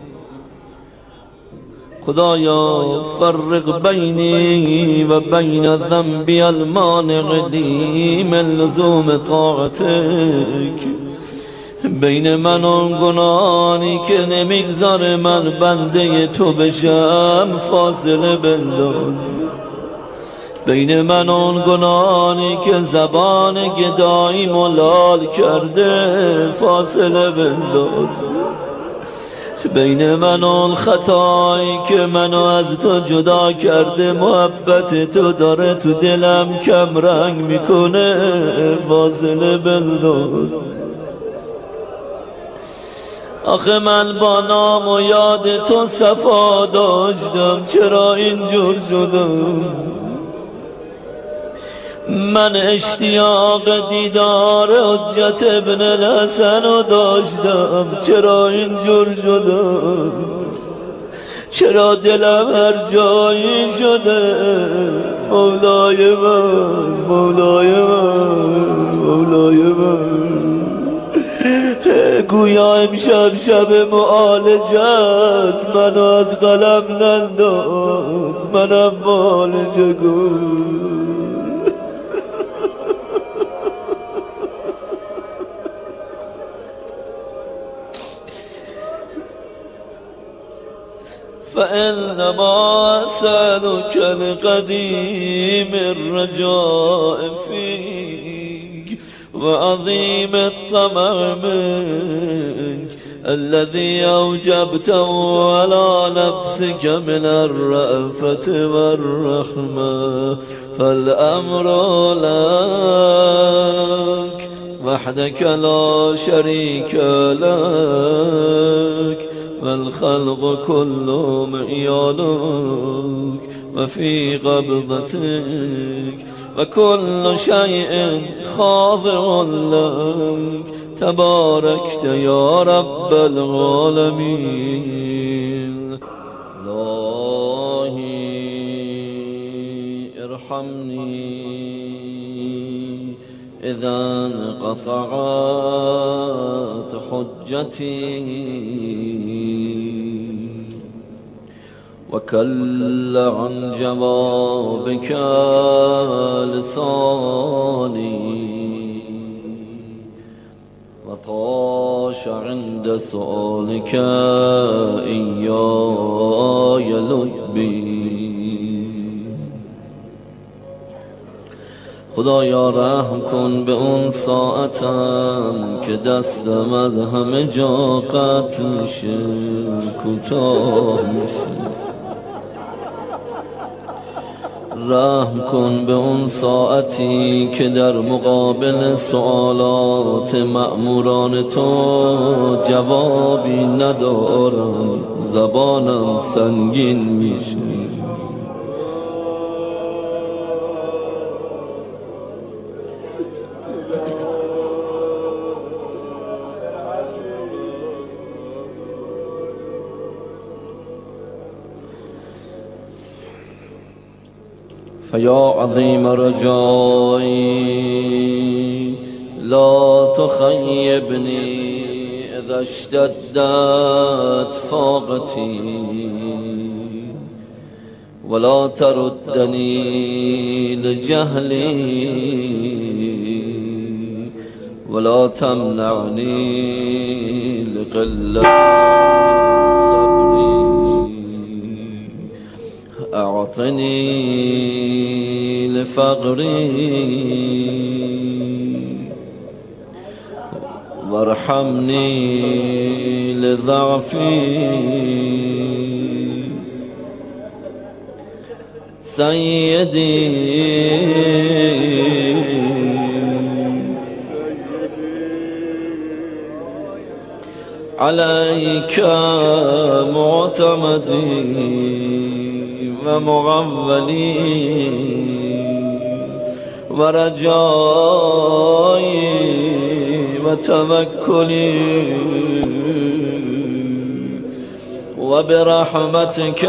خدایا فرق بینی و بین ذنبی المانع لی من لزوم طاعتك، بین من و گناهانی که نمیگذاره من بنده تو بشم فاصله بنداز. بین من و اون گناهانی که زبان گدایی ملال کرده فاصله بنداز. بین من و اون خطایی که منو از تو جدا کرده محبت تو داره تو دلم کم رنگ میکنه فاصله بنداز. آخه من با نام و یاد تو صفا داشتم، چرا اینجور شدم؟ من اشتیاق دیدار حجت ابن الحسن رو داشتم، چرا اینجور شدم؟ چرا دلم هر جایی شده؟ مولای من، مولای من، مولای من. گویا امشب شب معالجه است، منو از قلم ننداز، منم معالجه گو. فإنما أسألك القديم الرجاء فيك وعظيم الطمع منك الذي أوجبته على نفسك من الرأفة والرحمة، فالأمر لك وحدك لا شريك لك، والخلق كلهم عيالك وفي قبضتك، وكل شيء خاضع لك، تباركت يا رب العالمين. إلهي ارحمني إذا انقطعت حجتي وكل عن جوابك لساني وطاش عند سؤالك إياي لبي. خدایا رحم کن به اون ساعتم که دستم از همه جا قطع میشه، کوتاه میشه. رحم کن به اون ساعتی که در مقابل سوالات مأموران تو جوابی ندارم، زبانم سنگین میشه. فيا عظيم رجائي لا تخيبني إذا اشتدت فاقتي، ولا تردني لجهلي، ولا تمنعني لقلة صبري، أعطني لفقري وارحمني لضعفي. سيدي عليك معتمدي ومغولي ورجائي وتوكلي، وبرحمتك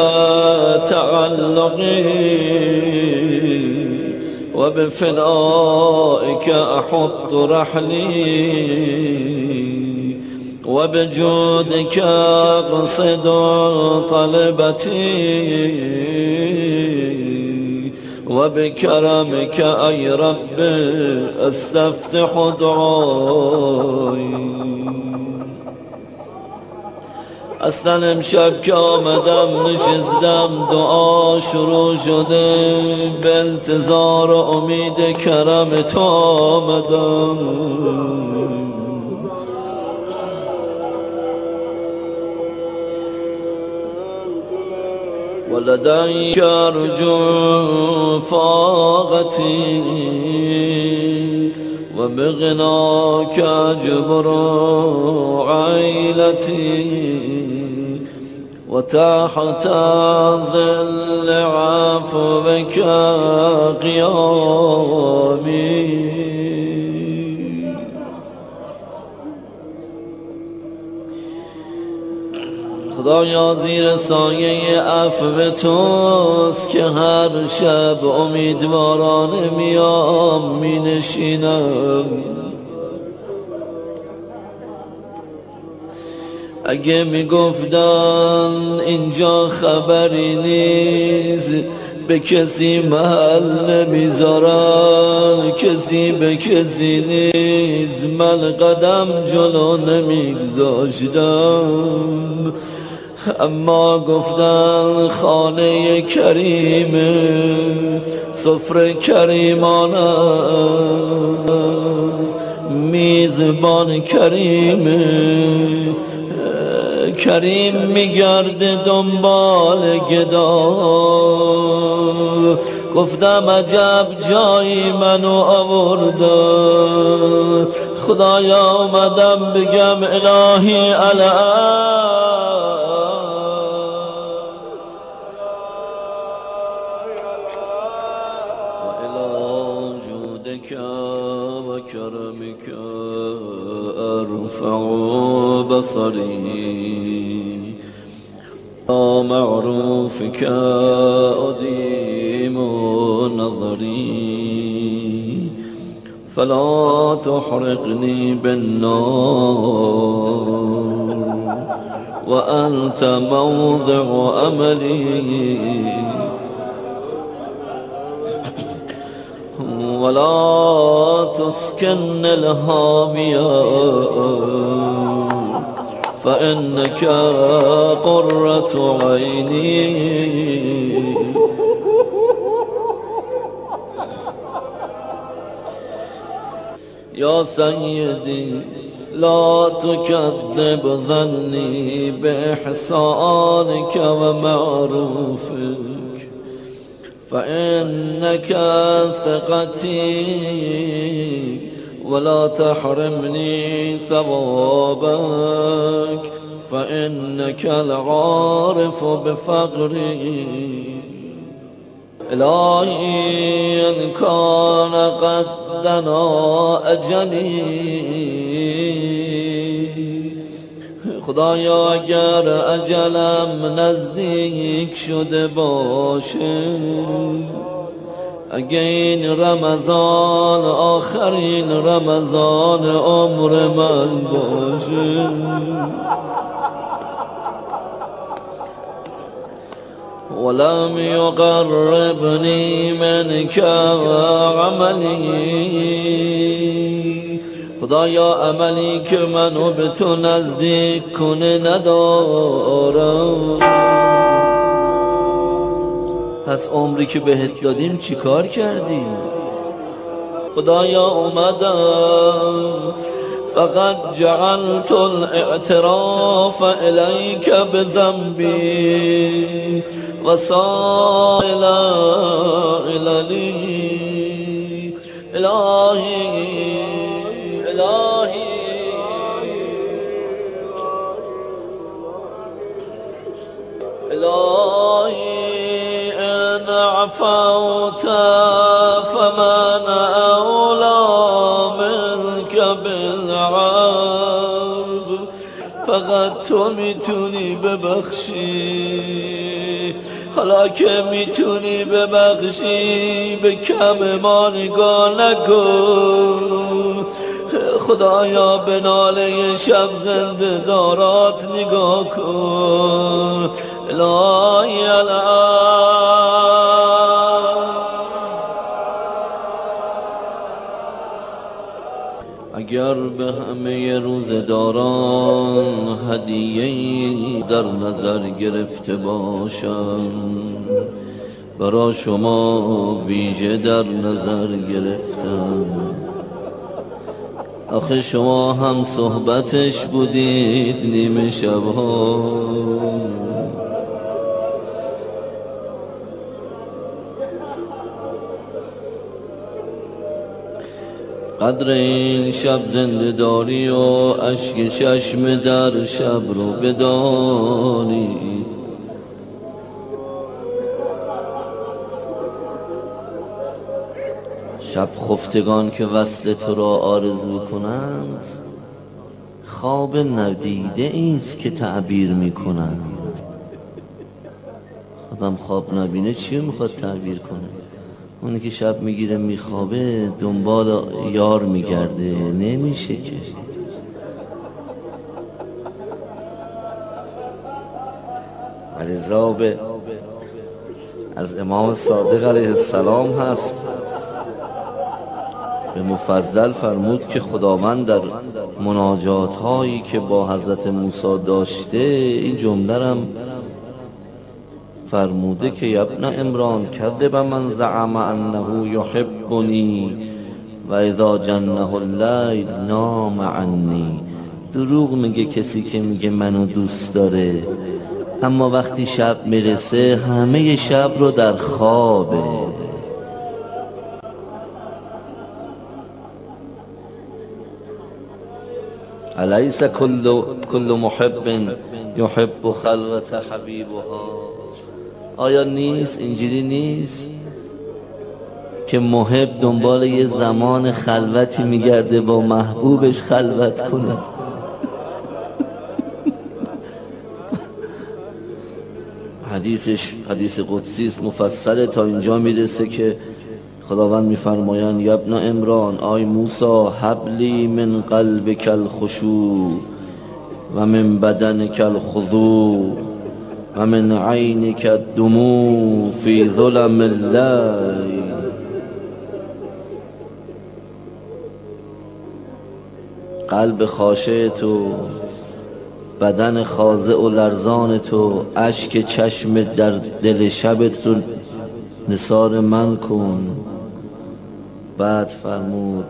تعلقي، وبفنائك أحط رحلي، وبجودك أقصد طلبتي، وبكرمك أي رب استفتح دعائي. اصلا امشب که آمدم نشستم دعا شروع شده، به انتظار و امید کرم تو آمدم. ولدیک ارجو فاقتی و بغناک اجبر عیلتی و تحت ظل عفوک قیامی. خدایا زیر سایه عفو توست که هر شب امیدوارانه میام می نشینم. اگه میگفتن اینجا خبری نیست به کسی محل نمیذارن، کسی به کسی نیست من قدم جلو نمیگذاشتم. اما گفتن خانه کریمه، سفره کریمان است، میزبان کریمه. کریم میگرده دنبال گدا. گفتم عجب جایی منو آورده. خدایا آمدم بگم الهی و کرمك ارفع بصري معروفك اديم نظري فلا تحرقني بالنار وأنت موضع أملي ولا تسكن الهامية فإنك قرة عيني. يا سيدي لا تكذب ظني بإحسانك ومعروفك فإنك ثقتي ولا تحرمني ثوابك فإنك العارف بفقري. إلهي إن كان قد دنا أجلي خدایا اگر اجلم نزدیک شده باشه، اگه این رمضان آخرین رمضان عمر من باشه، ولم يقربني منك عملي خدایا عملی که منو به تو نزدیک کنه ندارم. پس عمری که بهت دادیم چی کار کردی؟ خدایا اومدم فقط جعلت الاعتراف الیک بذنبی و سائل الهی إلهي إن عفوت فمن أولى منك بالعفو فقط تو میتونی ببخشی. حالا که میتونی ببخشی به کم ما نگاه نکن. خدایا به ناله شب زنده دارات نگاه کن. الهی اگر به همه روزداران هدیه‌ای در نظر گرفته باشم، برای شما ویژه در نظر گرفتم. آخه شما هم صحبتش بودید نیمه شبها، قدر این شب زنده داری و اشک چشم در شب رو بدانید. شب خفتگان که وصل تو را آرزو کنند، خواب ندیده ایست که تعبیر می کنند. آدم خواب نبینه چی میخواد تعبیر کنه؟ اونی که شب میگیره میخوابه دنبال یار میگرده، نمیشه که. ولذا از امام صادق علیه السلام هست، به مفضل فرمود که خداوند در مناجات هایی که با حضرت موسی داشته این جمله هم فرموده که ابن عمران کذب من زعم انه یحبنی و اذا جنه اللیل نام عنی. دروغ میگه کسی که میگه منو دوست داره، اما وقتی شب میرسه همه شب رو در خوابه. الیس کل محب یحب خلوت حبیبها. آیا نیست اینجوری نیست که محب دنبال یه زمان خلوتی میگرده با محبوبش خلوت کنه؟ حدیث قدسی است، مفصله تا اینجا میرسه که خداوند میفرمایند یا ابن عمران، آی موسی، حبلی من قلبک الخشوع و من بدنک الخضوع و من عینک الدموع فی ظلم اللیل. قلب خاشع تو، بدن خاضع و لرزان تو، اشک چشم در دل شبت رو نثار من کن. بعد فرمود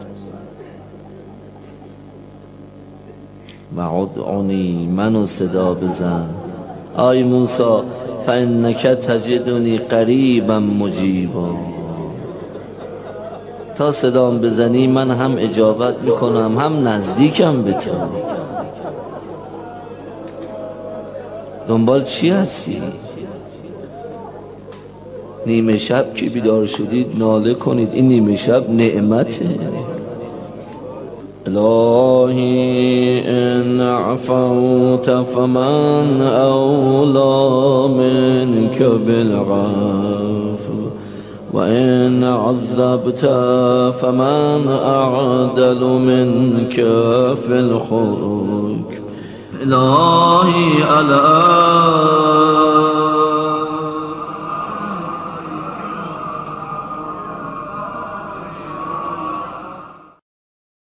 و ادعونی، منو صدا بزن آی موسی، فانک تجدنی قریبا مجیبا. تا صدام بزنی من هم اجابت میکنم، هم نزدیکم به تو. دنبال چی هستی؟ نیمه شب که بیدار شدید ناله کنید، این نیمه شب نعمته. الهی ان عفوت فمن اولا منك بالعفو و ان عذبت فمن اعدل منك في الحكم. الهی